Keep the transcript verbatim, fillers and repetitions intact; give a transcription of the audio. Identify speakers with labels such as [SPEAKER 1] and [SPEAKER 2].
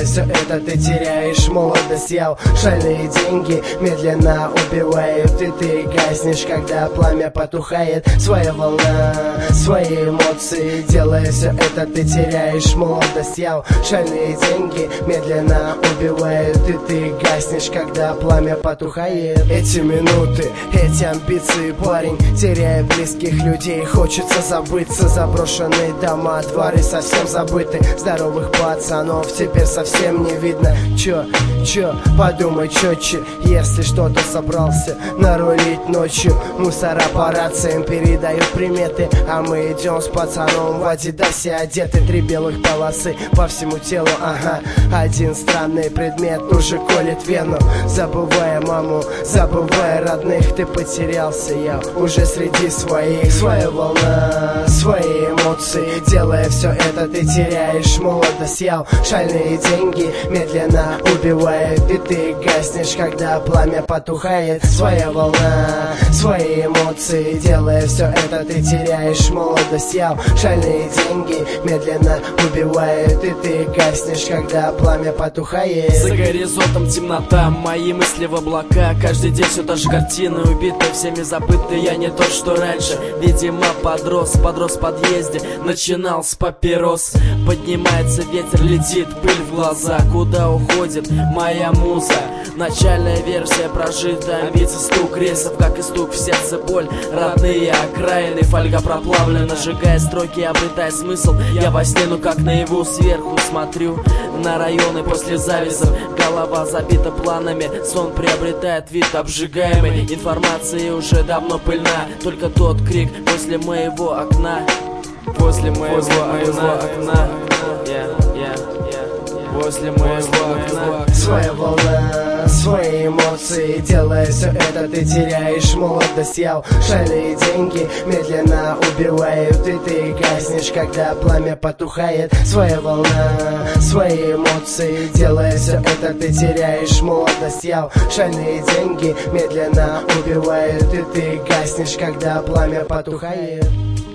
[SPEAKER 1] все это, ты теряешь молодость. Я шальные деньги медленно убивают, и ты гаснешь, когда пламя потухает. Своя волна, свои эмоции, делая все это, ты теряешь молодость. Я шальные деньги медленно убивают, и ты гаснешь, когда пламя потухает. Эти минуты, эти амбиции, парень, теряя близких людей, хочется забыться. Заброшенные дома, дворы совсем забыты, здоровых пацанов теперь совсем не видно. Чё, чё, подумай четче, если что-то собрался нарулить ночью. Мусора по рациям передают приметы, а мы идем с пацаном в адидасе одеты. Три белых полосы по всему телу, ага. Один странный предмет уже колет вену. Забывая маму, забывая родных, ты потерялся, я уже среди своих. Своя волна, свои эмоции, делая все это, ты теряешь молодость. Я шальные деньги медленно убивают, и ты гаснешь, когда пламя потухает. Своя волна, свои эмоции, делая все это, ты теряешь молодость. Я шальные деньги медленно убивают, и ты гаснешь, когда пламя потухает.
[SPEAKER 2] За горизонтом темнота, мои мысли в облака. Каждый день все та же картина, убитый, всеми забытый. Я не тот, что раньше, видимо, подрос. Подрос в подъезде, начинал с папирос. Поднимается ветер, летит пыль в глаза. Куда уходит моя муза? Начальная версия прожита, амбиции, стук рельсов, как и стук в сердце, боль. Родные окраины, фольга проплавлена, сжигая строки, обретая смысл. Я во сне, ну как наяву, сверху смотрю на районы после зависов. Голова забита планами, сон приобретает вид обжигаемый. Информация уже давно пыльна, только тот крик возле моего окна. Возле моего, возле моего окна, yeah, yeah, yeah. Возле моего окна.
[SPEAKER 1] Своя волна, свои эмоции, делая все это, ты теряешь молодость. Я шальные деньги медленно убивают, и ты гаснешь, когда пламя потухает. Своя волна, свои эмоции, делая все это, ты теряешь молодость. Я шальные деньги медленно убивают, и ты гаснешь, когда пламя потухает.